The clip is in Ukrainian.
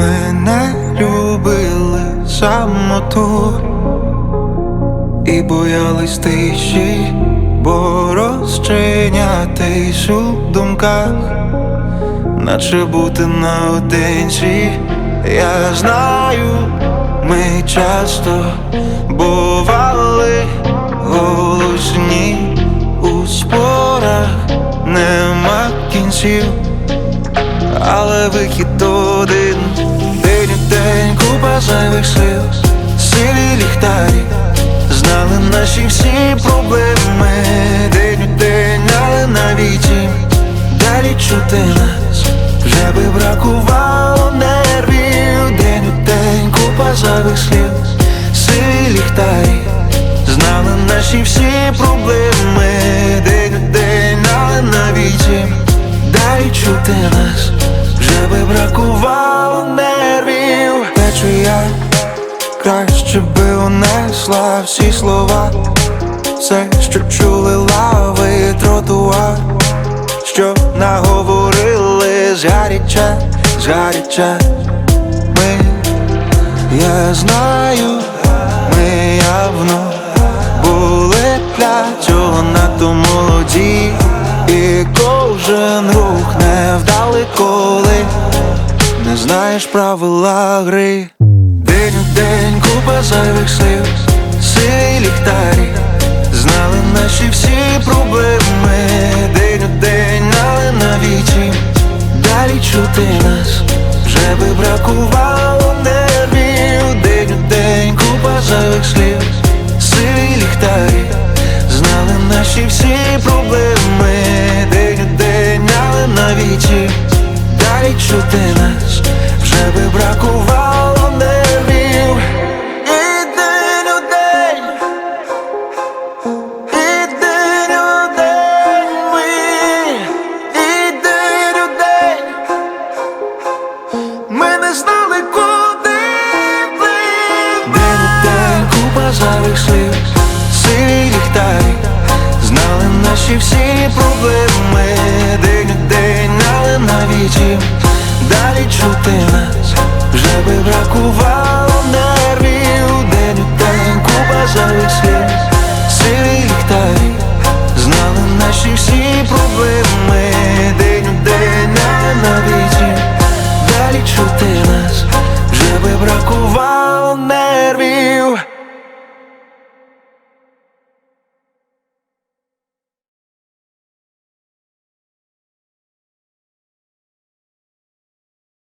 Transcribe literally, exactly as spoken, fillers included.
Ми не любили самоту і боялись тиші, бо розчинятись у думках, наче бути наодинці. Я знаю, ми часто бували голосні, у спорах нема кінців, але вихід один. День у день купа зайвих сліз, сиві ліхтарі знали наші всі проблеми. День у день, але навіть їм далі чути нас вже би бракувало нервів. День у день купа зайвих сліз, сиві ліхтарі знали наші всі проблеми. День у день, але навіть їм далі чути нас вже би бракувало нервів. Плечу я краще би унесла всі слова, все, що чули лави, тротуар, що наговорили згаряча, згаряча. Ми, я знаю, ми явно були для цього надто молоді, і кожен рух невдалий, коли не знаєш правила гри. День у день купа зайвих слів, сиві ліхтарі знали наші всі проблеми. День у день, але навіть їм далі чути нас вже би бракувало нервів. День у день купа зайвих слів, сиві ліхтарі знали наші всі проблеми. День у день, але навіть їм далі чути нас вже би бракувало нервів. І день у день, і день у день ми, і день у день ми не знали, куди плив. День у день купа зайвих слів, сиві ліхтарі знали наші всі проблеми. День у день, але навіть їм далі чути нас вже би бракувало.